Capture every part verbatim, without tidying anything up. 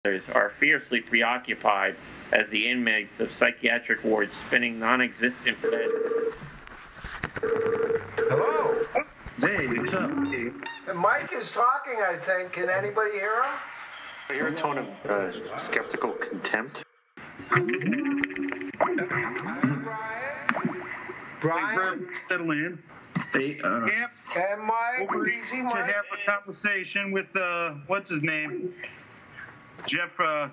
are fiercely preoccupied as the inmates of psychiatric wards spinning non-existent beds. Hello. Hey, what's up? Mike is talking, I think. Can anybody hear him? I hear a tone of uh, skeptical contempt. Brian? Brian? Settle in. Hey, uh, Yep. And Mike? Over Easy to Mike? have a conversation with, uh, what's his name? Jeff, uh,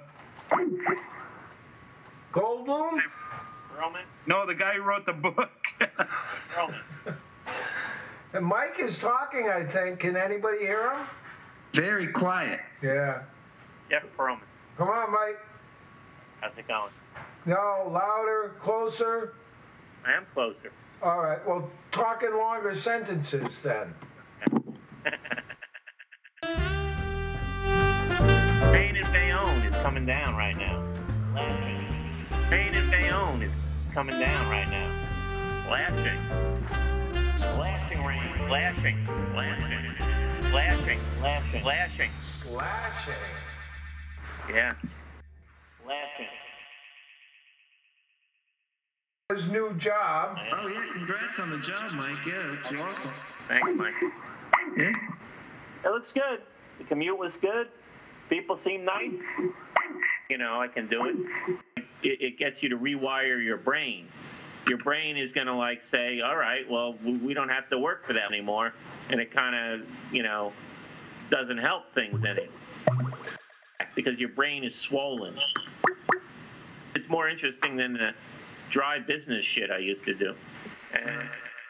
Goldblum? Roman? no, the guy who wrote the book. Roman. And Mike is talking, I think. Can anybody hear him? very quiet. Yeah. Jeff Roman. Come on, Mike. How's it going? No, louder, closer. I am closer. All right, well, talk in longer sentences then. Pain in Bayonne is coming down right now. Flashing. Pain in Bayonne is coming down right now. Flashing. Flashing rain. Flashing. Flashing. Flashing. Flashing. Flashing. Slashing. Yeah. Flashing. His new job. Oh, yeah, congrats on the job, Mike. Yeah, that's awesome. Thanks, Mike. Yeah? It looks good. The commute was good. People seem nice. You know, I can do it. It, it gets you to rewire your brain. Your brain is going to, like, say, all right, well, we don't have to work for that anymore. And it kind of, you know, doesn't help things any. Because your brain is swollen. It's more interesting than the dry business shit I used to do. And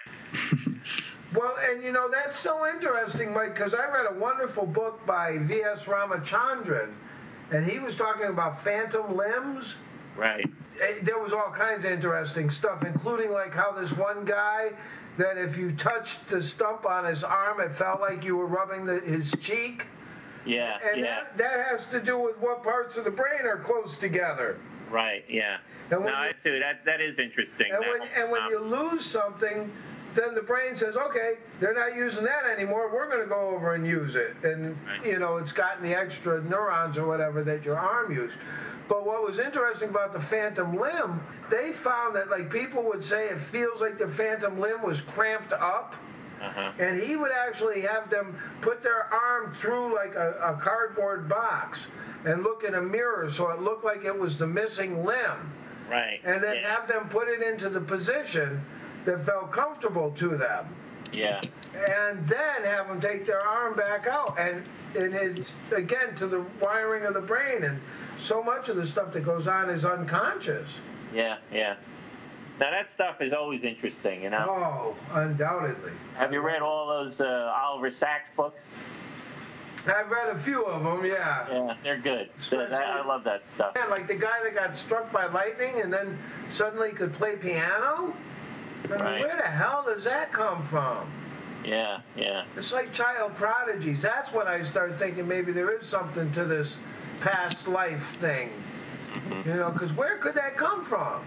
Well, and you know, that's so interesting, Mike, because I read a wonderful book by V S Ramachandran, and he was talking about phantom limbs. right. Eh, There was all kinds of interesting stuff, including like how this one guy, that if you touched the stump on his arm, it felt like you were rubbing the, his cheek. Yeah, And yeah. that, that has to do with what parts of the brain are close together. Right, yeah. And No, when I you- too, that, that is interesting. And That when, whole and when you phenomenon. lose something, then the brain says, okay, they're not using that anymore. We're going to go over and use it. And, Right. you know, it's gotten the extra neurons or whatever that your arm used. But what was interesting about the phantom limb, they found that, like, people would say it feels like the phantom limb was cramped up. Uh-huh. And he would actually have them put their arm through like a, a cardboard box and look in a mirror so it looked like it was the missing limb. Right. And then yeah. have them put it into the position that felt comfortable to them. Yeah. And then have them take their arm back out. And, and it's, again, to the wiring of the brain. And so much of the stuff that goes on is unconscious. Yeah, yeah. Now, that stuff is always interesting, you know? Oh, undoubtedly. Have you read all those uh, Oliver Sacks books? I've read a few of them, yeah. Yeah, they're good. That- that- I love that stuff. Yeah, like the guy that got struck by lightning and then suddenly could play piano? I mean, Right. where the hell does that come from? Yeah, yeah. It's like child prodigies. That's when I started thinking maybe there is something to this past life thing. You know, because where could that come from?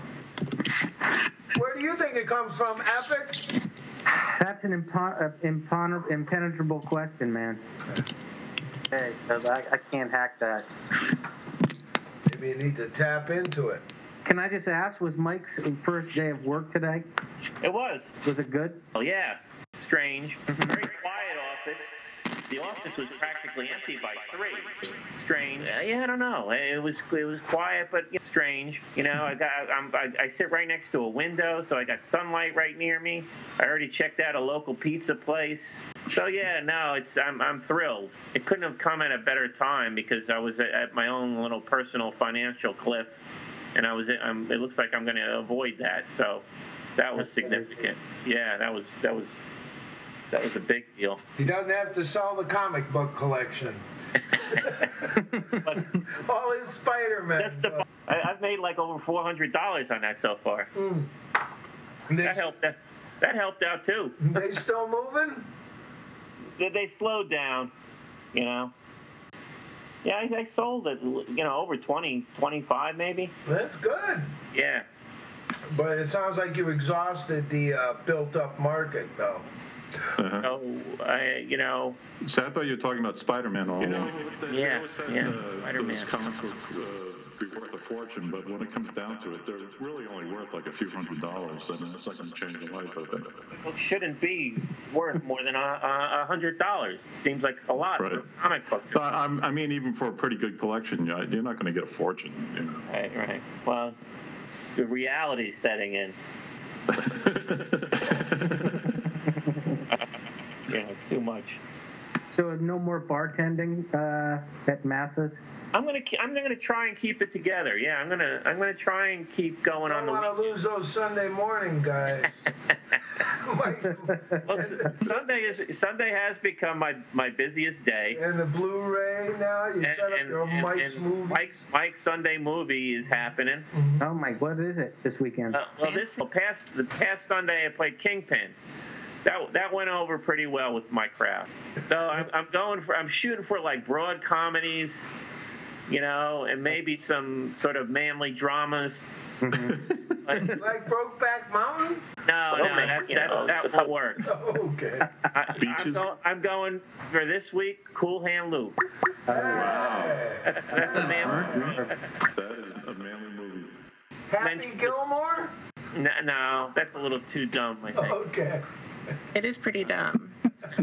Where do you think it comes from, Epic? That's an impo- uh, impon- impenetrable question, man. Hey, 'cause I, I can't hack that. Maybe you need to tap into it. Can I just ask, was Mike's first day of work today? It was. Was it good? Oh, yeah. Strange. Very quiet office. The office was practically empty by three. Strange. Uh, yeah, I don't know. It was it was quiet, but you know, strange. You know, I got I'm, I, I sit right next to a window, so I got sunlight right near me. I already checked out a local pizza place. So yeah, no, it's I'm I'm thrilled. It couldn't have come at a better time because I was at, at my own little personal financial cliff, and I was I'm, it looks like I'm going to avoid that. So that was significant. Yeah, that was that was. That was a big deal. He doesn't have to sell the comic book collection. All his Spider-Man. That's the. I, I've made like over four hundred dollars on that so far. Mm. They, That helped. That, that helped out too. they still moving? They, they slowed down, you know. Yeah, I, I sold it. You know, over twenty, twenty-five maybe. That's good. Yeah. But it sounds like you exhausted the uh, built-up market, though. Uh-huh. So, I, you know, So I thought you were talking about Spider-Man all You know, along. they- they Yeah, always said, yeah, uh, Spider-Man. Those comic books uh, be worth a fortune, but when it comes down to it, they're really only worth like a few hundred dollars. I mean, it's not going to change your life, I think. it shouldn't be worth more than a, a, a hundred dollars. Seems like a lot Right. for a comic book. So I'm, I mean, even for a pretty good collection, you- you're not going to get a fortune. You know? Right, right. Well, the reality's setting in. You know, it's too much. So no more bartending uh, at Massa's? I'm gonna ke- I'm gonna try and keep it together. Yeah, I'm gonna I'm gonna try and keep going I on don't the. want to lose those Sunday morning guys. Like, Well, S- Sunday is Sunday has become my, my busiest day. and the Blu-ray now, you And, set up and, your and- Mike's and movie. Mike's Mike's Sunday movie is happening. Oh my, what is it this weekend? Uh, well, this well, past the past Sunday I played Kingpin. That that went over pretty well with my crowd. So I'm I'm going for I'm shooting for like broad comedies, you know, and maybe some sort of manly dramas. Like, Like Brokeback Mountain? no, no, that, that, that won't work. Oh, okay. I, I'm, Beaches? go, I'm going for this week. Cool Hand Luke. That's a man. That is a manly movie. Happy Mention- Gilmore? No, no, that's a little too dumb. I think. Okay. It is pretty dumb.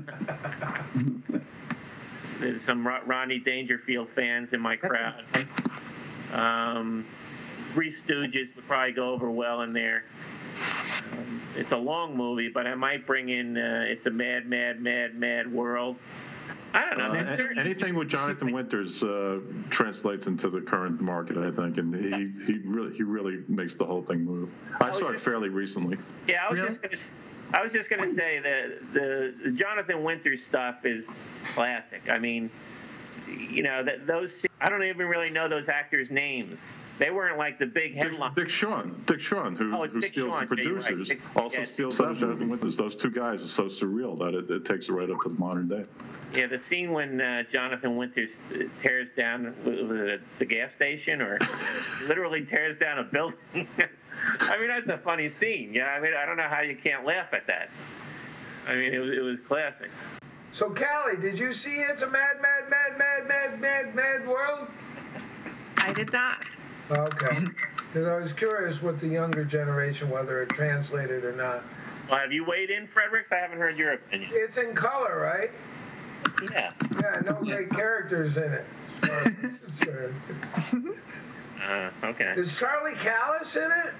There's some Ro- Rodney Dangerfield fans in my crowd. Um, Three Stooges would probably go over well in there. Um, it's a long movie, but I might bring in uh, It's a Mad, Mad, Mad, Mad World. I don't know. Uh, There- anything with Jonathan Winters uh, translates into the current market, I think, and he, he really he really makes the whole thing move. I saw it fairly recently. Yeah, I was Really? just gonna. s- I was just gonna say that the, the Jonathan Winters stuff is classic. I mean, you know that those. I don't even really know those actors' names. They weren't like the big Dick, headline. Dick Shawn, Dick Shawn, who, Oh, it's who Dick steals Shawn, the yeah, you're right. producers, Dick- also yeah, steals Dick- uh, Jonathan Winters. Those two guys are so surreal that it, it takes it right up to the modern day. Yeah, the scene when uh, Jonathan Winters uh, tears down the, the gas station, or literally tears down a building. I mean, that's a funny scene. Yeah, I mean, I don't know how you can't laugh at that. I mean, it was it was classic. So, Callie, did you see It's a Mad, Mad, Mad, Mad, Mad, Mad, Mad World? I did not. Okay. Because I was curious with the younger generation, whether it translated or not. Well, have you weighed in, Fredericks? I haven't heard your opinion. It's in color, right? Yeah. Yeah, no great characters in it. as far as I'm concerned. Uh, okay. Is Charlie Callis in it?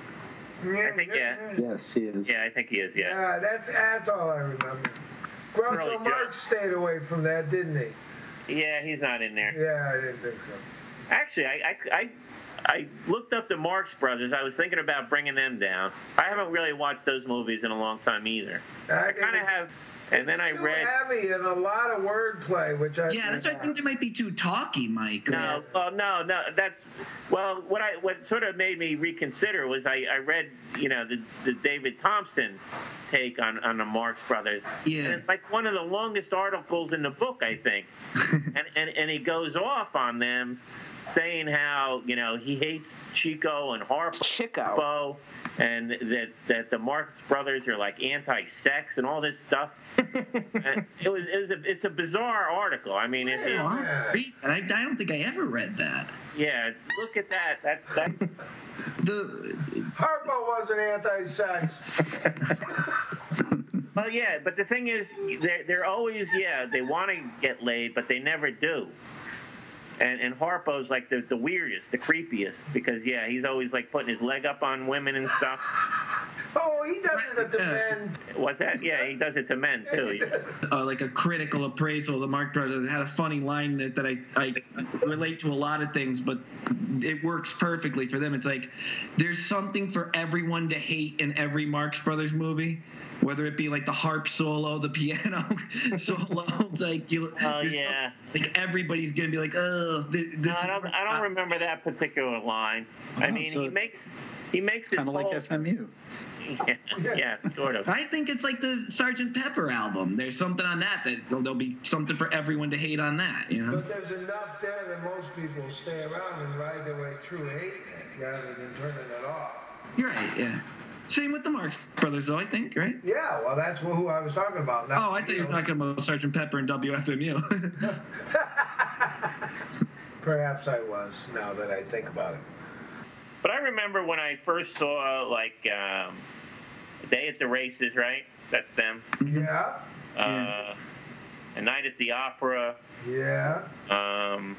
I think yeah. Yes, he is. Yeah, I think he is. Yeah. Yeah, that's that's all I remember. Groucho Really Marx good. stayed away from that, didn't he? Yeah, he's not in there. Yeah, I didn't think so. Actually, I, I, I, I looked up the Marx Brothers. I was thinking about bringing them down. I haven't really watched those movies in a long time either. I think kind of it- have, and then I Too read. heavy and a lot of wordplay, which I Yeah, that's why I think they might be too talky, Mike. No, well, no, no. That's well. What I what sort of made me reconsider was I, I read you know the, the David Thompson take on, on the Marx Brothers, Yeah. and it's like one of the longest articles in the book, I think, and, and and he goes off on them, saying how you know he hates Chico and Harpo, Chico. and that that the Marx Brothers are like anti-sex and all this stuff. And it was it was a, it's a bizarre article. I mean, it, it, Oh, I, read that. I, I don't think I ever read that. yeah, look at that. That that. The Harpo wasn't anti-sex. Well, yeah, but the thing is, they're, they're always, yeah, they want to get laid, but they never do. And and Harpo's like the, the weirdest, the creepiest, because, yeah, he's always like putting his leg up on women and stuff. Oh, he does it to men. What's that? Yeah, he does it to men, too. uh, like a critical appraisal of the Marx Brothers had a funny line that, that I, I relate to a lot of things, but it works perfectly for them. It's like there's something for everyone to hate in every Marx Brothers movie. Whether it be like the harp solo, the piano solo, it's like you. Oh, there's yeah. some- like everybody's gonna be like, oh, this, this No, I is don't, I don't remember that particular line. I Oh, mean, so he makes he makes his Kind of whole... like F M U. Yeah, yeah, sort of. I think it's like the Sergeant Pepper album. There's something on that that there'll be something for everyone to hate on that. You know. But there's enough there that most people stay around and ride their way through hating it rather than turning it off. You're right. Yeah. Same with the Marx Brothers, though, I think, right? Yeah, well, that's who I was talking about. Now, Oh, I thought you were talking about Sergeant Pepper and W F M U. Perhaps I was, now that I think about it. But I remember when I first saw, like, um, Day at the Races, right? That's them. Yeah, Uh, Yeah. A Night at the Opera. yeah. Um,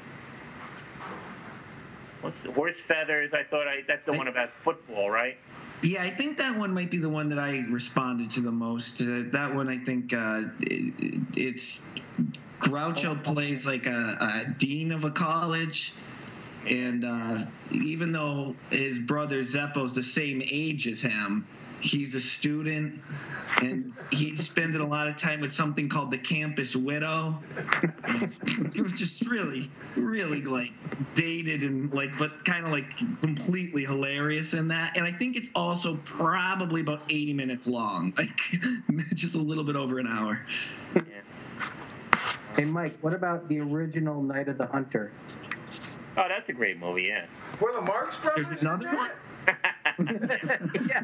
what's the, Horse Feathers? I thought I that's the I- one about football, right? Yeah, I think that one might be the one that I responded to the most. Uh, that one, I think, uh, it, it's Groucho plays like a, a dean of a college, and uh, even though his brother Zeppo's the same age as him, he's a student, and he's spending a lot of time with something called the campus widow. It was just really, really like dated and like, but kind of like completely hilarious in that. And I think it's also probably about eighty minutes long, like just a little bit over an hour. Yeah. Hey, Mike, what about the original Night of the Hunter? Oh, that's a great movie. Yeah. Were the Marx Brothers There's in another that? one? Yeah.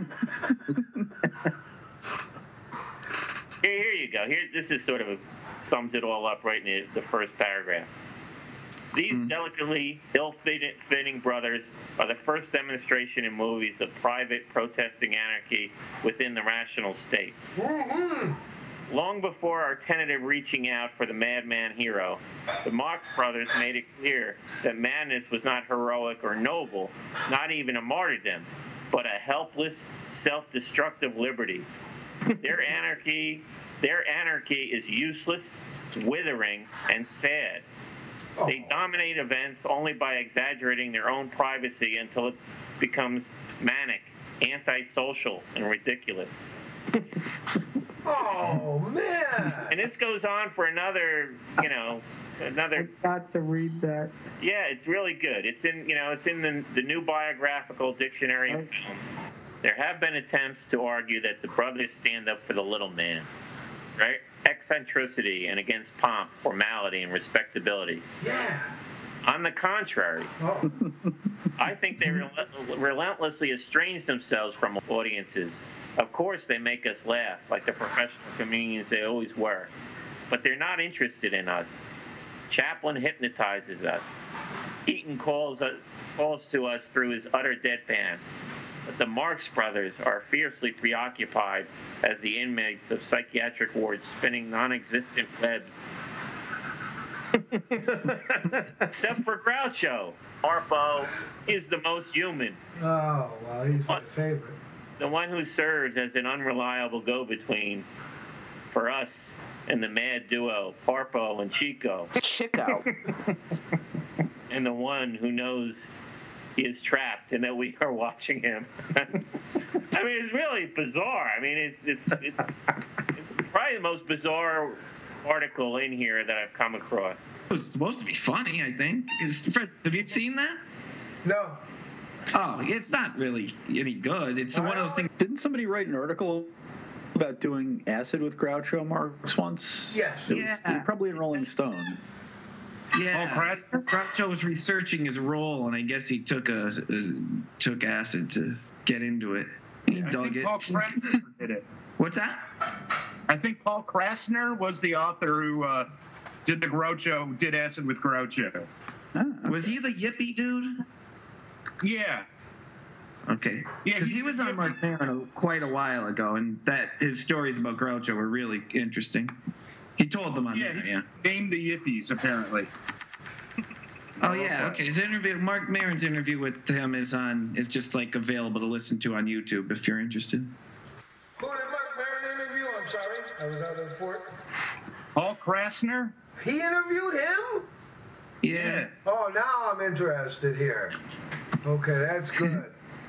Here, here you go. Here, this is sort of a, sums it all up right in the, the first paragraph. These delicately ill-fitting brothers are the first demonstration in movies of private protesting anarchy within the rational state. Long before our tentative reaching out for the madman hero, the Marx Brothers made it clear that madness was not heroic or noble, not even a martyrdom, but a helpless, self-destructive liberty. Their anarchy, their anarchy is useless, withering, and sad. They dominate events only by exaggerating their own privacy until it becomes manic, antisocial, and ridiculous. Oh, man. And this goes on for another, you know, I another. got to read that. Yeah, it's really good. It's in, you know, it's in the, the new biographical dictionary of film. There have been attempts to argue that the brothers stand up for the little man, right? Eccentricity and against pomp, formality, and respectability. Yeah. On the contrary, Oh. I think they rel- relentlessly estrange themselves from audiences. Of course, they make us laugh, like the professional comedians they always were. But they're not interested in us. Chaplin hypnotizes us. Eaton calls, us, calls to us through his utter deadpan. But the Marx Brothers are fiercely preoccupied as the inmates of psychiatric wards spinning non-existent webs. Except for Groucho. Harpo is the most human. Oh, well, he's my What? favorite. The one who serves as an unreliable go-between for us and the mad duo, Harpo and Chico. Chico. And the one who knows he is trapped and that we are watching him. I mean, it's really bizarre. I mean, it's it's it's, it's probably the most bizarre article in here that I've come across. It was supposed to be funny, I think. Is, Fred, have you seen that? No. Oh, it's not really any good. It's one of those things. Didn't somebody write an article about doing acid with Groucho Marx once? Yes. It was, Yeah. it was probably in Rolling Stone. Yeah, Oh, Krasner? Groucho was researching his role, and I guess he took a, a took acid to get into it. He I dug think it. Paul Krasner did it. What's that? I think Paul Krasner was the author who uh, did the Groucho, did acid with Groucho. Ah, Was he the yippie dude? Yeah. Okay. Yeah, Because he- he was on Mark Maron quite a while ago, and that his stories about Groucho were really interesting. He told them on Yeah, there, he yeah. named the Yippies, apparently. Oh yeah, okay. His interview, Mark Maron's interview with him is on is just like available to listen to on YouTube if you're interested. Who did Mark Maron interview? I'm sorry. I was out of the fort. Paul Krasner? He interviewed him? Yeah. Oh, now I'm interested here. Okay, that's good.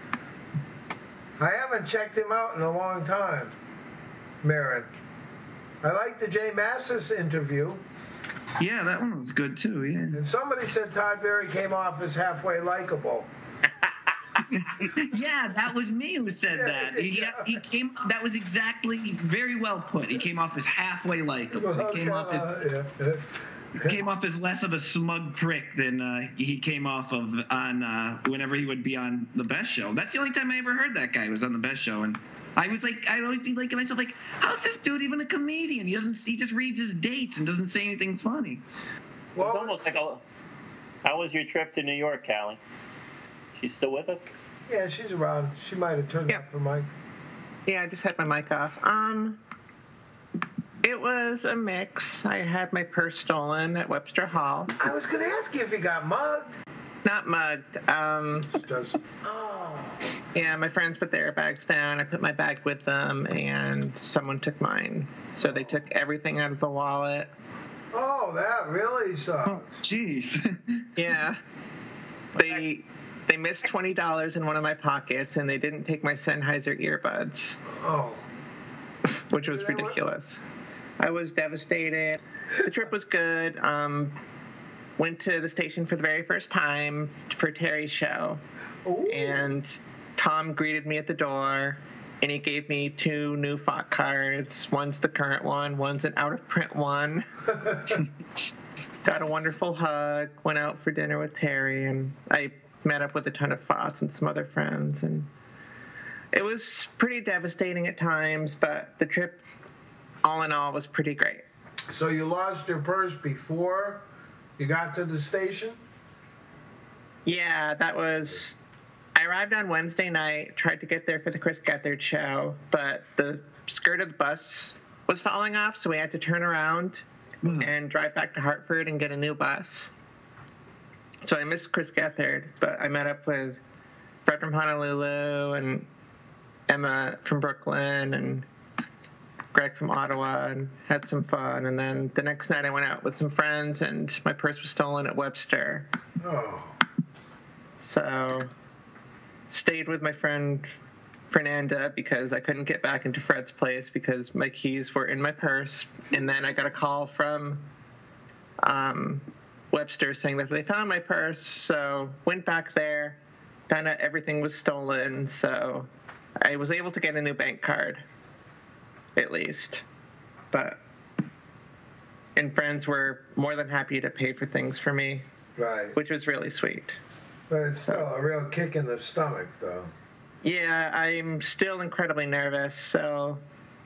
I haven't checked him out in a long time, Maron. I liked the Jay Massis interview, Yeah, that one was good too, yeah. and somebody said Todd Berry came off as halfway likable. Yeah, that was me who said that. He, Yeah. he came. That was exactly very well put. He came off as halfway likable. He came off as Uh, yeah. came off as less of a smug prick than uh, he came off of on uh, whenever he would be on the Best Show. That's the only time I ever heard that guy was on the Best Show, and I was like, I'd always be like to myself, like, how's this dude even a comedian? He doesn't, he just reads his dates and doesn't say anything funny. Well, it's almost like a. How was your trip to New York, Callie? She's still with us? Yeah, she's around. She might have turned Yeah. off her mic. Yeah, I just had my mic off. Um, it was a mix. I had my purse stolen at Webster Hall. I was going to ask you if you got mugged. Not mugged. Um, Just, oh. yeah, my friends put their bags down. I put my bag with them, and someone took mine. So they took everything out of the wallet. Oh, that really sucks. Oh, jeez. Yeah. They they missed twenty dollars in one of my pockets, and they didn't take my Sennheiser earbuds, Oh. which was You know what? ridiculous. I was devastated. The trip was good. Um, went to the station for the very first time for Terry's show, Ooh. and Tom greeted me at the door, and he gave me two new F O C cards. One's the current one, one's an out-of-print one. Got a wonderful hug, went out for dinner with Terry, and I met up with a ton of F O Cs and some other friends, and it was pretty devastating at times, but the trip, all in all, was pretty great. So you lost your purse before you got to the station? Yeah, that was... I arrived on Wednesday night, tried to get there for the Chris Gethard show, but the skirt of the bus was falling off, so we had to turn around and drive back to Hartford and get a new bus. So I missed Chris Gethard, but I met up with Fred from Honolulu and Emma from Brooklyn and Greg from Ottawa and had some fun. And then the next night I went out with some friends, and my purse was stolen at Webster. Oh. So stayed with my friend Fernanda because I couldn't get back into Fred's place because my keys were in my purse. And then I got a call from um, Webster saying that they found my purse. So went back there, found out everything was stolen. So I was able to get a new bank card, at least. But, and friends were more than happy to pay for things for me, Right. which was really sweet. But it's still a real kick in the stomach, though. Yeah, I'm still incredibly nervous, so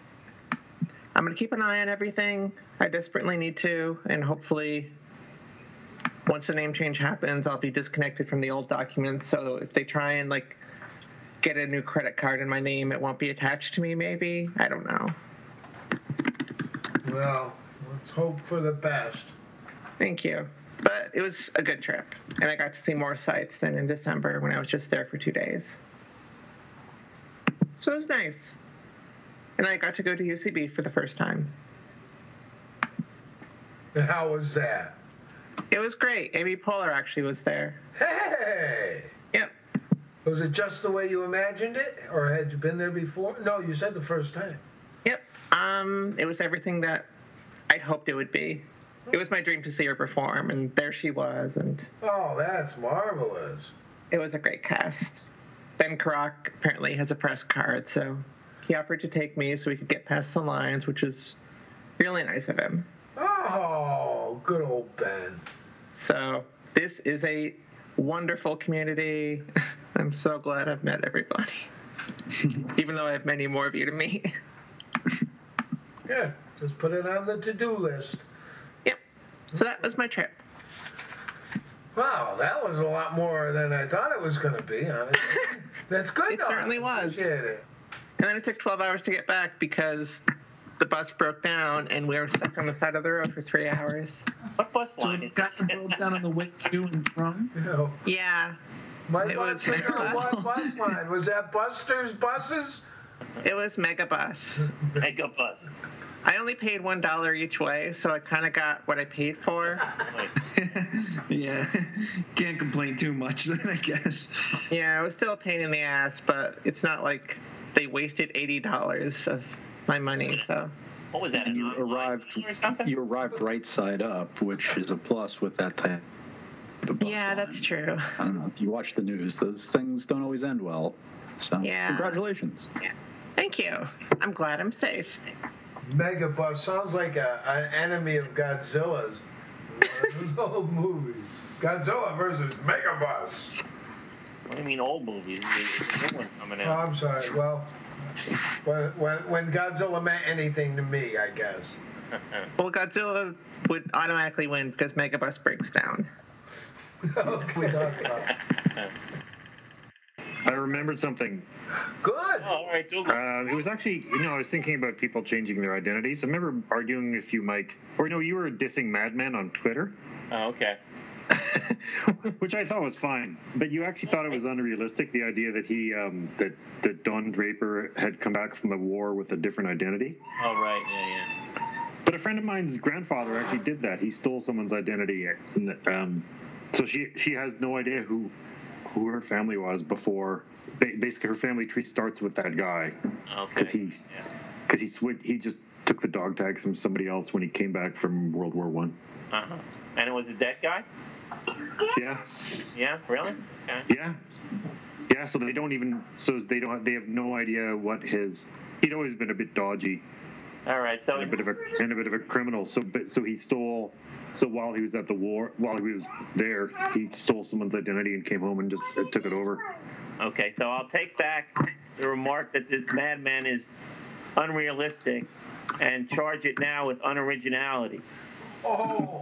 I'm going to keep an eye on everything. I desperately need to, and hopefully once the name change happens, I'll be disconnected from the old documents, so if they try and, like, get a new credit card in my name, it won't be attached to me, maybe? I don't know. Well, let's hope for the best. Thank you. But it was a good trip, and I got to see more sights than in December when I was just there for two days. So it was nice. And I got to go to U C B for the first time. And how was that? It was great. Amy Poehler actually was there. Hey! Yep. Was it just the way you imagined it? Or had you been there before? No, you said the first time. Yep. Um, it was everything that I'd hoped it would be. It was my dream to see her perform, and there she was, and Oh, that's marvelous. it was a great cast. Ben Karak apparently has a press card, so he offered to take me so we could get past the lines, which was really nice of him. Oh, good old Ben. So this is a wonderful community. I'm so glad I've met everybody, even though I have many more of you to meet. Yeah, just put it on the to-do list. Yep. So that was my trip. Wow, that was a lot more than I thought it was going to be, honestly. That's good, It though. certainly was. Appreciate it. And then it took twelve hours to get back because the bus broke down and we were stuck on the side of the road for three hours. What bus So line it is got this? broke down on the way to and from. You know, Yeah. my It bus, was- you know, what bus line? Was that Buster's buses? It was Megabus. Mega bus. I only paid one dollar each way, so I kind of got what I paid for. Yeah, can't complain too much then, I guess. Yeah, it was still a pain in the ass, but it's not like they wasted eighty dollars of my money, so. What was that? And you an online arrived, thing or something? you arrived right side up, which is a plus with that type of bus Yeah, that's line. true. I don't know if you watch the news; those things don't always end well. So, Yeah. congratulations. Yeah. Thank you. I'm glad I'm safe. Megabus sounds like a, an enemy of Godzilla's. Those old movies. Godzilla versus Megabus. What do you mean old movies? There's a new one coming Oh, out. I'm sorry. Well, when, when, when Godzilla meant anything to me, I guess. Well, Godzilla would automatically win because Megabus breaks down. Okay, we talked about it. I remembered something. Good. Oh, all right, Dougal. Uh, it was actually, you know, I was thinking about people changing their identities. I remember arguing with you, Mike, or no, you were dissing Madman on Twitter, Oh, okay. which I thought was fine. But you actually thought it was unrealistic, the idea that he, um, that, that Don Draper had come back from the war with a different identity. Oh, right, yeah, yeah. But a friend of mine's grandfather actually did that. He stole someone's identity. Um, so she she has no idea who who her family was before. Basically, her family tree starts with that guy. Okay. Because he, Yeah. cause he, switched, he just took the dog tags from somebody else when he came back from World War One. Uh-huh. And it was a dead guy? Yeah. Yeah, really? Okay. Yeah. Yeah, so they don't even, so they don't, they have no idea what his, he'd always been a bit dodgy. All right, so and a bit of a and a bit of a criminal. So, but, so he stole. So while he was at the war, while he was there, he stole someone's identity and came home and just uh, took it over. okay, so I'll take back the remark that the Madman is unrealistic and charge it now with unoriginality. Oh.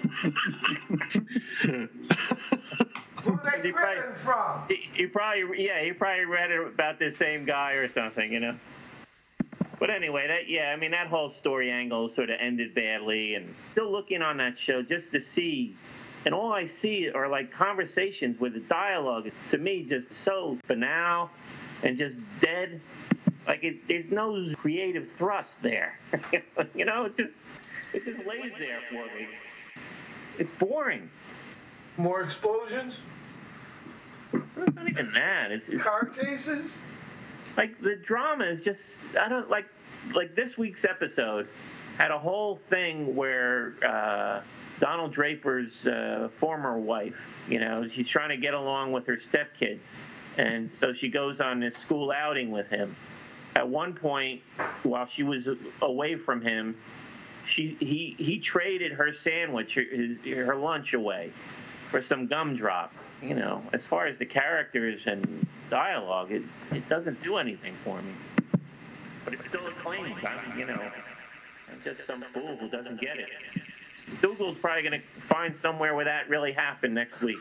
Who they He probably- ripping from? He, he probably, yeah, he probably read it about this same guy or something, you know. But anyway, that yeah, I mean that whole story angle sort of ended badly, and still looking on that show just to see, and all I see are like conversations where the dialogue to me just so banal and just dead. Like it, there's no creative thrust there. You know, it just it just lays there for me. It's boring. More explosions? It's not even that. It's, it's Car chases? like the drama is just I don't like like this week's episode had a whole thing where uh, Donald Draper's uh, former wife, you know, she's trying to get along with her stepkids, and so she goes on this school outing with him. At one point, while she was away from him, she he he traded her sandwich, her, her lunch away, for some gumdrop. You know, as far as the characters and dialogue, it, it doesn't do anything for me. But it's still acclaimed. I'm, you know, I'm just some fool who doesn't get it. Dougal's probably going to find somewhere where that really happened next week.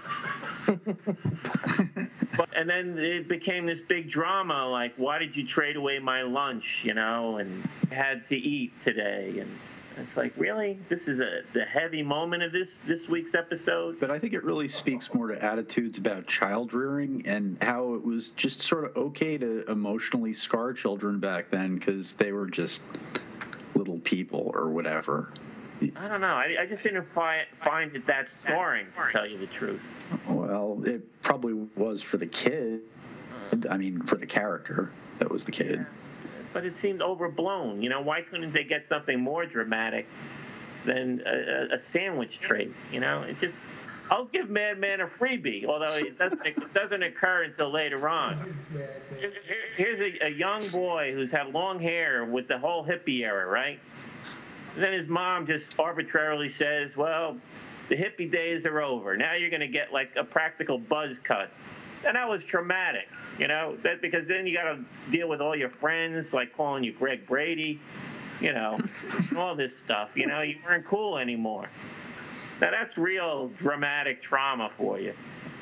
But, and then it became this big drama, like, why did you trade away my lunch, you know, and I had to eat today, and it's like, really? This is a the heavy moment of this this week's episode? But I think it really speaks more to attitudes about child rearing and how it was just sort of okay to emotionally scar children back then because they were just little people or whatever. I don't know. I, I just didn't fi- find it that scarring, to tell you the truth. Well, it probably was for the kid. I mean, for the character that was the kid. But it seemed overblown. You know, why couldn't they get something more dramatic than a, a sandwich trade? You know, it just. I'll give Madman a freebie, although it doesn't, it doesn't occur until later on. Here, here's a, a young boy who's had long hair with the whole hippie era, right? And then his mom just arbitrarily says, well, the hippie days are over. Now you're going to get like a practical buzz cut. And that was traumatic, you know, that because then you got to deal with all your friends, like calling you Greg Brady, you know, all this stuff. You know, you weren't cool anymore. Now, that's real dramatic trauma for you.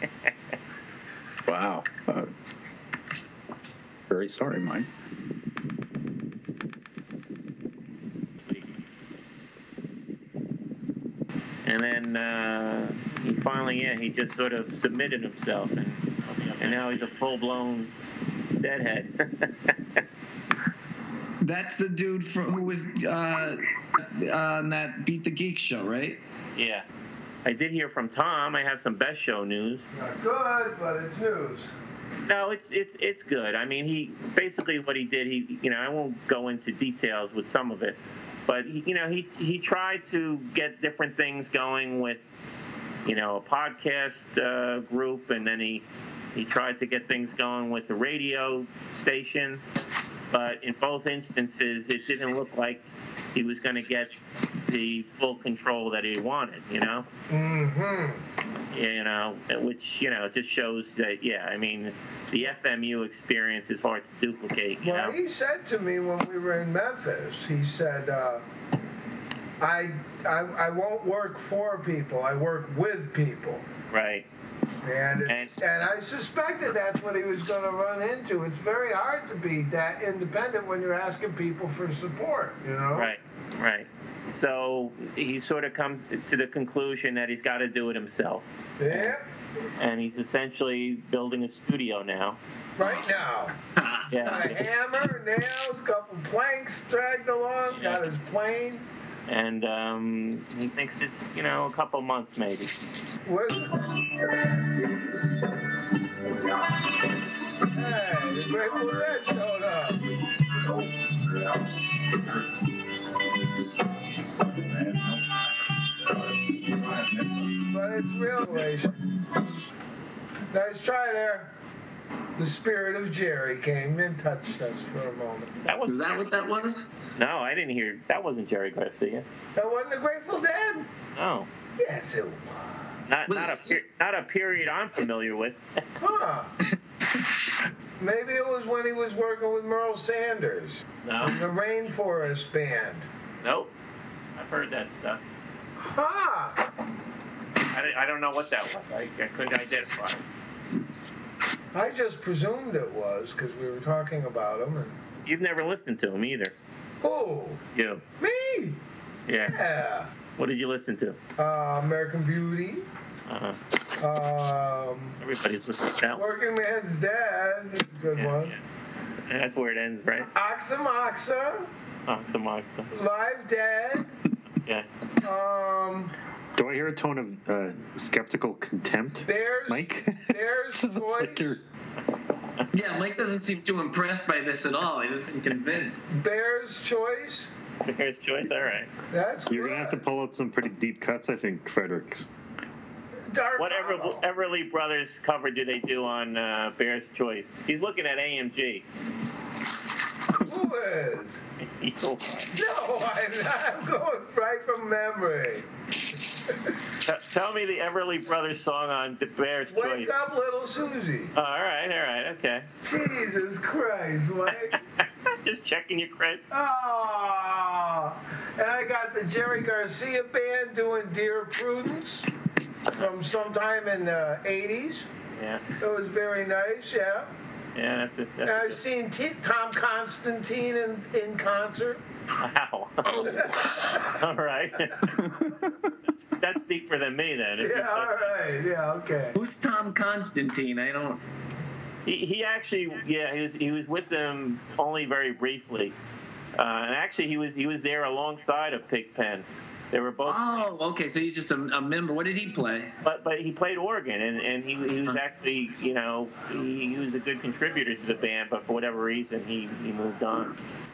Wow. Uh, very sorry, Mike. And then uh, he finally, yeah, he just sort of submitted himself, and, and now he's a full-blown deadhead. That's the dude from, who was uh, on that Beat the Geek show, right? Yeah. I did hear from Tom. I have some Best Show news. Not good, but it's news. No, it's it's it's good. I mean, he basically what he did. He you know I won't go into details with some of it, but he, you know he he tried to get different things going with you know a podcast uh, group, and then he he tried to get things going with the radio station, but in both instances, it didn't look like he was going to get the full control that he wanted, you know? Mm-hmm. You know, which, you know, just shows that, yeah, I mean, the F M U experience is hard to duplicate, you Well, know? he said to me when we were in Memphis, he said, uh, I, I, I won't work for people, I work with people. Right. And, it's, and and I suspected that's what he was going to run into. It's very hard to be that independent when you're asking people for support, you know? Right, right. So he's sort of come to the conclusion that he's got to do it himself. Yeah. And he's essentially building a studio now. Right now. Yeah. Got a hammer, nails, couple planks dragged along, got his plane. And um, he thinks it's, you know, a couple months maybe. Where's it? Hey, the Grateful Dead showed up. But it's real relation. Nice try there. The spirit of Jerry came and touched us for a moment. That was, Is that what that was? No, I didn't hear. That wasn't Jerry Garcia. That wasn't the Grateful Dead? No. Yes, it was. Not, not, a, per- not a period I'm familiar with. Huh. Maybe it was when he was working with Merle Sanders. No. The Rainforest Band. Nope. I've heard that stuff. Huh. I, I don't know what that was. I, I couldn't identify. I just presumed it was because we were talking about him. And You've never listened to him either. who? You. Me? Yeah. Yeah. What did you listen to? Uh, American Beauty. Uh-huh. Um, Everybody's listening to that one. Working Man's Dad. That's a good Yeah, one. yeah. And that's where it ends, right? Oxa Moxa. Oxa Moxa. Live Dead. Yeah. Um, Do I hear a tone of uh, skeptical contempt, there's Mike? there's Sounds like Choice. you're- Yeah, Mike doesn't seem too impressed by this at all. He doesn't seem convinced. Bear's Choice. Here's choice. All right. That's You're going to have to good. pull out some pretty deep cuts, I think, Fredericks. Dark What Ever, Hollow. Everly Brothers cover do they do on uh, Bear's Choice? He's looking at A M G. Who is? No, I'm, I'm going right from memory. T- tell me the Everly Brothers song on the Bear's Choice. Wake up, little Susie. Oh, all right, all right, okay. Jesus Christ, Mike. Just checking your credit. Oh, and I got the Jerry Garcia band doing Dear Prudence from sometime in the eighties. Yeah, It was very nice, yeah. yeah, that's it. And That's I've seen T- Tom Constantine in, in concert. Wow. All right. that's, that's deeper than me, then. Yeah, all right, yeah, okay. Who's Tom Constantine? I don't. He, he actually, yeah, he was he was with them only very briefly, uh, and actually he was he was there alongside of Pigpen. They were both, Oh, okay. So he's just a, a member. What did he play? but but he played organ, and, and he he was actually, you know, he, he was a good contributor to the band, but for whatever reason he he moved on.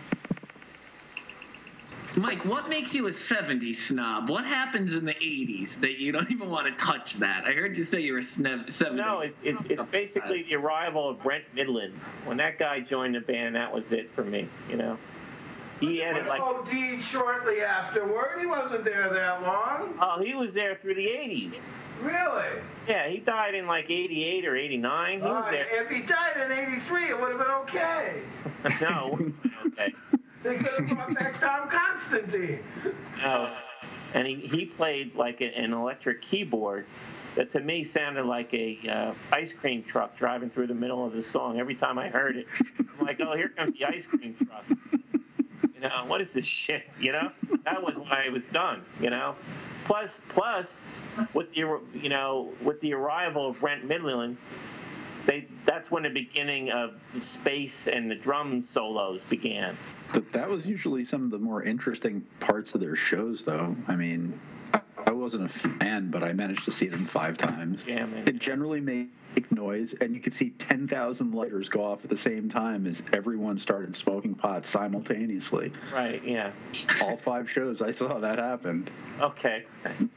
Mike, what makes you a seventies snob? What happens in the eighties that you don't even want to touch that? I heard you say you're a sneb- seventies. No, it's it's, it's basically the arrival of Brent Midland. When that guy joined the band, that was it for me. You know, he added like, O D'd shortly afterward. He wasn't there that long. oh, he was there through the eighties. Really? Yeah, he died in like eighty-eight or eighty-nine. He was Uh, there. if he died in eighty-three, it would have been okay. No, okay. They could have brought back Tom Constantine. No. And he, he played like a, an electric keyboard that to me sounded like a uh, ice cream truck driving through the middle of the song. Every time I heard it, I'm like, oh, here comes the ice cream truck. You know, what is this shit? You know, that was when I was done. You know, plus plus with the you know with the arrival of Brent Midland, they that's when the beginning of the space and the drum solos began. That, that was usually some of the more interesting parts of their shows, though. I mean, I, I wasn't a fan, but I managed to see them five times. Yeah, man. They generally make noise, and you could see ten thousand lighters go off at the same time as everyone started smoking pot simultaneously. Right, yeah. All five shows, I saw that happen. Okay.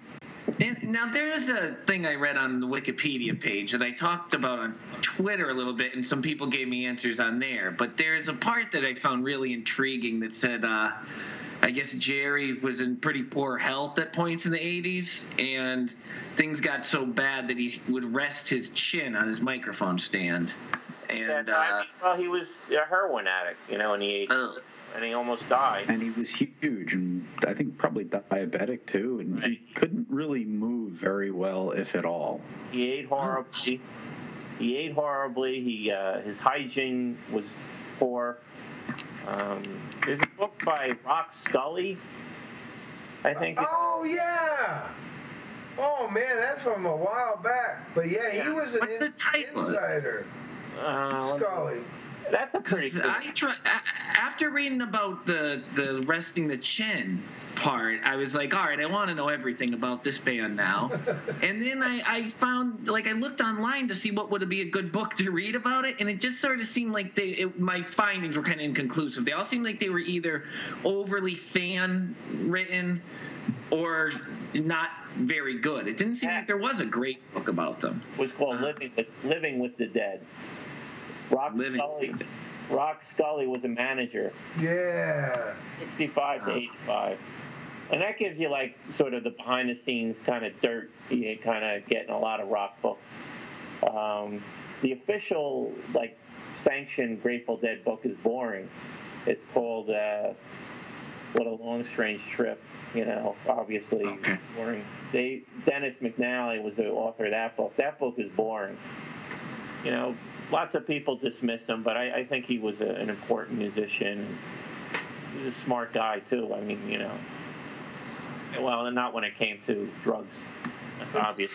And now there's a thing I read on the Wikipedia page that I talked about on Twitter a little bit, and some people gave me answers on there. But there's a part that I found really intriguing that said, uh, I guess Jerry was in pretty poor health at points in the eighties, and things got so bad that he would rest his chin on his microphone stand. And yeah, I mean, well, he was a heroin addict, you know, in the eighties. Uh, And he almost died. And he was huge, and I think probably diabetic too, and right. he couldn't really move very well, if at all. He ate horribly. He ate horribly. He uh, his hygiene was poor. Um, there's a book by Rock Scully, I think. Oh yeah. Oh man, that's from a while back. But yeah, yeah. he was an in, insider. Uh, Scully. That's a pretty good. I try, after reading about the, the resting the chin part, I was like, all right, I want to know everything about this band now. And then I, I found, like, I looked online to see what would be a good book to read about it, and it just sort of seemed like they, it, my findings were kind of inconclusive. They all seemed like they were either overly fan-written or not very good. It didn't seem like there was a great book about them. It was called uh, Living with, Living with the Dead. Rock Living. Scully, Rock Scully was a manager. Yeah. sixty-five to eighty-five. And that gives you, like, sort of the behind-the-scenes kind of dirt. You kind of getting a lot of rock books. Um, the official, like, sanctioned Grateful Dead book is boring. It's called uh, What a Long Strange Trip. You know, obviously okay. boring. They Dennis McNally was the author of that book. That book is boring. You know, lots of people dismiss him, but I, I think he was a, an important musician. He was a smart guy, too. I mean, you know. Well, not when it came to drugs. That's obvious.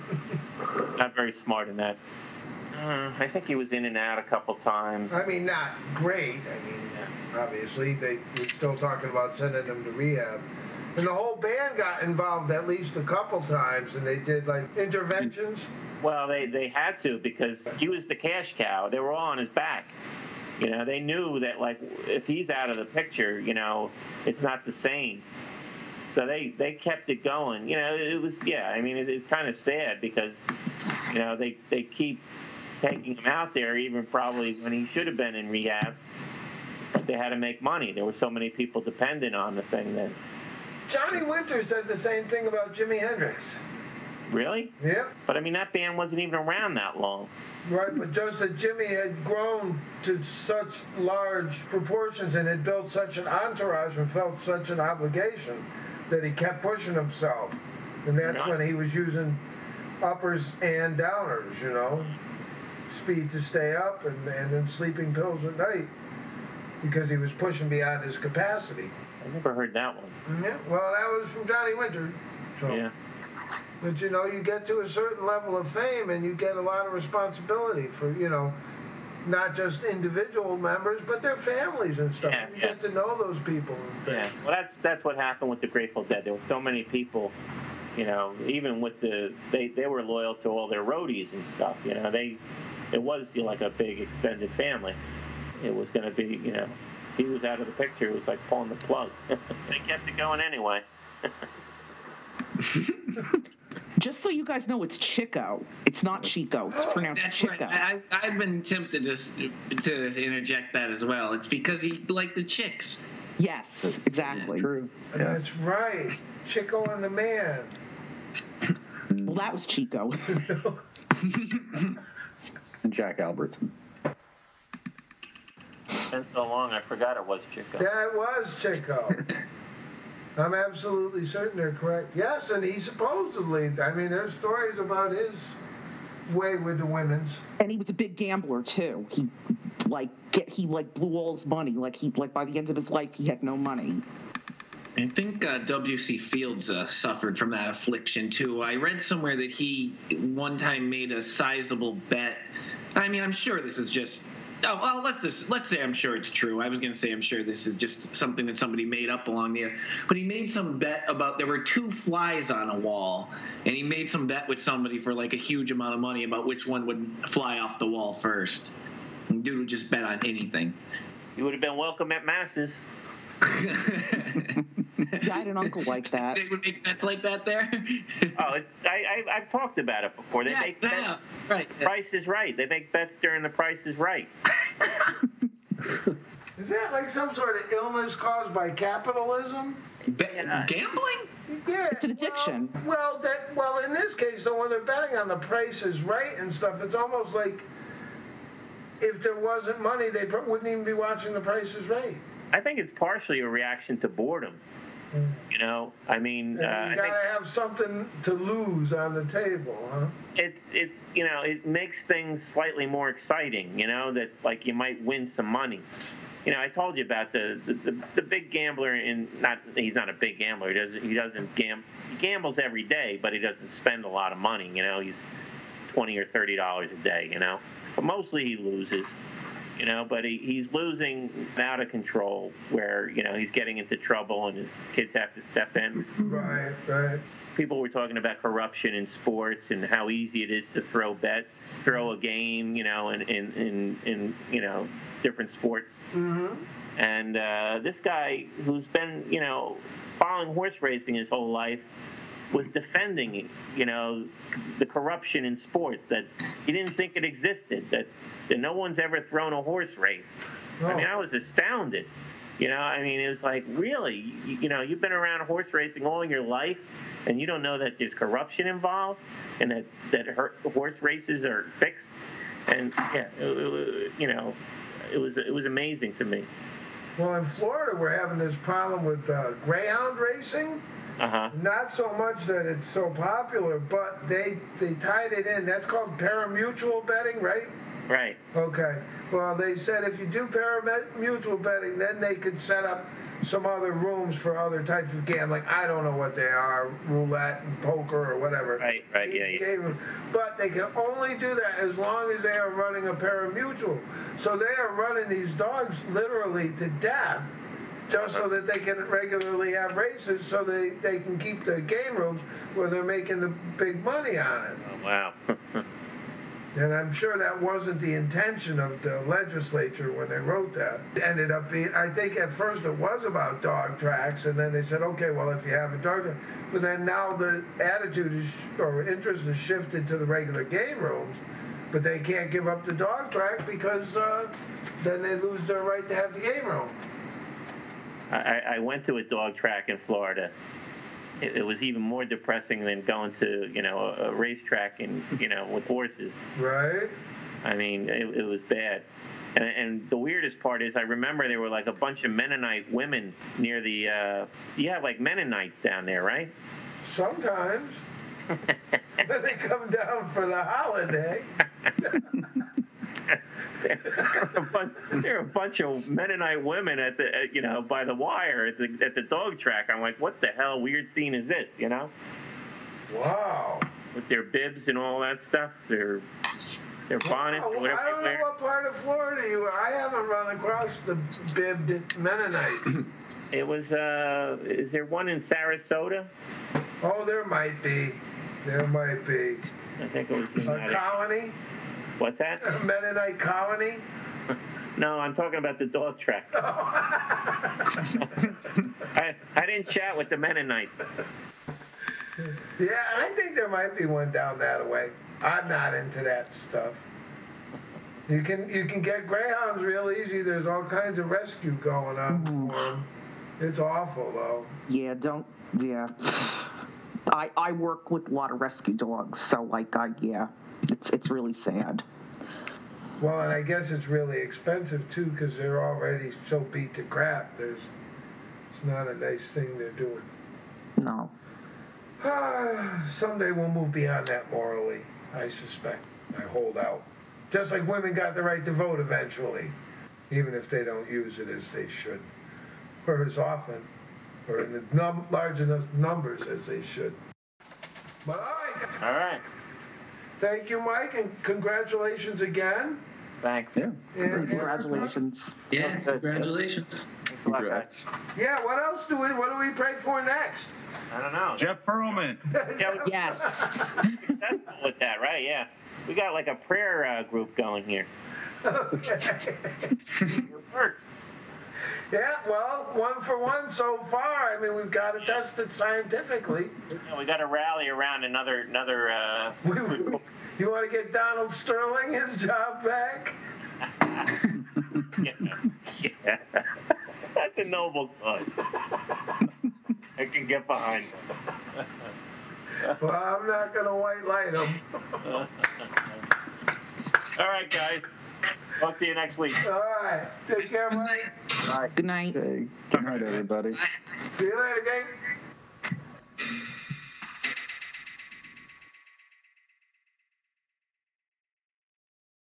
Not very smart in that. Uh, I think he was in and out a couple times. I mean, not great. I mean, yeah. obviously, they were still talking about sending him to rehab. And the whole band got involved at least a couple times, and they did, like, interventions. Well, they, they had to because he was the cash cow. They were all on his back. You know, they knew that, like, if he's out of the picture, you know, it's not the same. So they, they kept it going. You know, it was, yeah, I mean, it, it's kind of sad because, you know, they, they keep taking him out there even probably when he should have been in rehab. But they had to make money. There were so many people dependent on the thing that... Johnny Winter said the same thing about Jimi Hendrix. Really? Yeah. But, I mean, that band wasn't even around that long. Right, but just that Jimmy had grown to such large proportions and had built such an entourage and felt such an obligation that he kept pushing himself. And that's Yeah. when he was using uppers and downers, you know. Speed to stay up and, and then sleeping pills at night because he was pushing beyond his capacity. I never heard that one. Yeah, well, that was from Johnny Winter. So. Yeah. But, you know, you get to a certain level of fame and you get a lot of responsibility for, you know, not just individual members, but their families and stuff. Yeah, you yeah. get to know those people. Yeah. Well, that's that's what happened with the Grateful Dead. There were so many people, you know, even with the, they, they were loyal to all their roadies and stuff. You know, they, it was you know, like a big extended family. It was going to be, you know, he was out of the picture. It was like pulling the plug. They kept it going anyway. Just so you guys know, it's Chico. It's not Chico. It's pronounced That's Chico. right. I, I've been tempted to, to interject that as well. It's because he liked the chicks. Yes, exactly. That's true. Yeah. That's right. Chico and the Man. Well, that was Chico. And Jack Albertson. It's been so long, I forgot it was Chico. That was Chico. I'm absolutely certain they're correct. Yes, and he supposedly, I mean, there's stories about his way with the women's. And he was a big gambler too. He like get he like blew all his money. Like he like by the end of his life he had no money. I think uh, W C Fields uh, suffered from that affliction too. I read somewhere that he one time made a sizable bet. I mean, I'm sure this is just. Oh, well, let's just, let's say I'm sure it's true. I was going to say I'm sure this is just something that somebody made up along there. But he made some bet about there were two flies on a wall, and he made some bet with somebody for like a huge amount of money about which one would fly off the wall first. And dude would just bet on anything. You would have been welcome at masses. Yeah, I had an uncle like that. They would make bets like that there. Oh, it's I, I I've talked about it before. They Yeah, make yeah, bets. right. Price is Right. They make bets during the Price is Right. Is that like some sort of illness caused by capitalism? Be- gambling? Yeah, It's an addiction. Well, well, that well, in this case, though, when they're betting on the Price is Right and stuff, it's almost like if there wasn't money, they pr- wouldn't even be watching the Price is Right. I think it's partially a reaction to boredom. You know, I mean, And uh, you I gotta think have something to lose on the table, huh? it's it's you know it makes things slightly more exciting. You know that like you might win some money. You know, I told you about the the, the, the big gambler in not he's not a big gambler. He doesn't he doesn't gam he gambles every day, but he doesn't spend a lot of money. You know, he's twenty or thirty dollars a day. You know, but mostly he loses. You know, but he, he's losing out of control where, you know, he's getting into trouble and his kids have to step in. Right, right. People were talking about corruption in sports and how easy it is to throw bet, throw a game, you know, in, in, in, in you know, different sports. Mm-hmm. And uh, this guy who's been, you know, following horse racing his whole life was defending, you know, the corruption in sports, that he didn't think it existed, that, that no one's ever thrown a horse race. Oh. I mean, I was astounded. You know, I mean, it was like, really? You, you know, you've been around horse racing all your life, and you don't know that there's corruption involved, and that, that her, horse races are fixed? And, yeah, it, it, you know, it was it was amazing to me. Well, in Florida, we're having this problem with uh, greyhound racing. Uh-huh. Not so much that it's so popular, but they they tied it in. That's called pari-mutuel betting, right? Right. Okay. Well, they said if you do pari-mutuel betting, then they could set up some other rooms for other types of gambling. I don't know what they are, roulette and poker or whatever. Right, right, yeah, yeah. But they can only do that as long as they are running a pari-mutuel. So they are running these dogs literally to death just so that they can regularly have races so they, they can keep the game rooms where they're making the big money on it. Oh, wow. And I'm sure that wasn't the intention of the legislature when they wrote that. It ended up being, I think at first it was about dog tracks, and then they said, okay, well, if you have a dog track. But then now the attitude is, or interest is shifted to the regular game rooms, but they can't give up the dog track because uh, then they lose their right to have the game room. I, I went to a dog track in Florida. It, it was even more depressing than going to, you know, a, a racetrack and, you know, with horses. Right. I mean, it, it was bad. And, and the weirdest part is I remember there were like a bunch of Mennonite women near the, uh, you have like Mennonites down there, right? Sometimes. When they come down for the holiday. there, are a bunch, there are a bunch of Mennonite women at the, at, you know, by the wire at the at the dog track. I'm like, what the hell weird scene is this, you know? Wow. With their bibs and all that stuff, their their bonnets, Well, whatever I don't they know wear. what part of Florida you are. I haven't run across the bibbed Mennonite. It was, uh, is there one in Sarasota? Oh, there might be. There might be. I think it was in A that- colony? What's that? A Mennonite colony? No, I'm talking about the dog track. I, I didn't chat with the Mennonites. Yeah, I think there might be one down that way. I'm not into that stuff. You can you can get greyhounds real easy. There's all kinds of rescue going on for them. It's awful though. Yeah, don't. Yeah. I I work with a lot of rescue dogs, so like I yeah, it's it's really sad. Well, and I guess it's really expensive too because they're already so beat to crap. There's it's not a nice thing they're doing. No. Someday we'll move beyond that morally, I suspect. I hold out. Just like women got the right to vote eventually, even if they don't use it as they should, or as often, or in the num- large enough numbers as they should. But all right. All right. Thank you, Mike, and congratulations again. Thanks. Yeah. And, Congratulations. Yeah, congratulations. Thanks a lot, guys. yeah. What else do we? What do we pray for next? I don't know. Jeff Perlman. Yeah, we- Yes. successful with that, right? Yeah. We got like a prayer uh, group going here. Okay. It works. Yeah, well, one for one so far. I mean, we've got to test it scientifically. Yeah, we got to rally around another another. Uh, you want to get Donald Sterling his job back? yeah. yeah. That's a noble cause. I can get behind it. Well, I'm not going to white light him. All right, guys. Talk to you next week. All right. Take care, Mike. Good night. Good night, everybody. See you later, gang.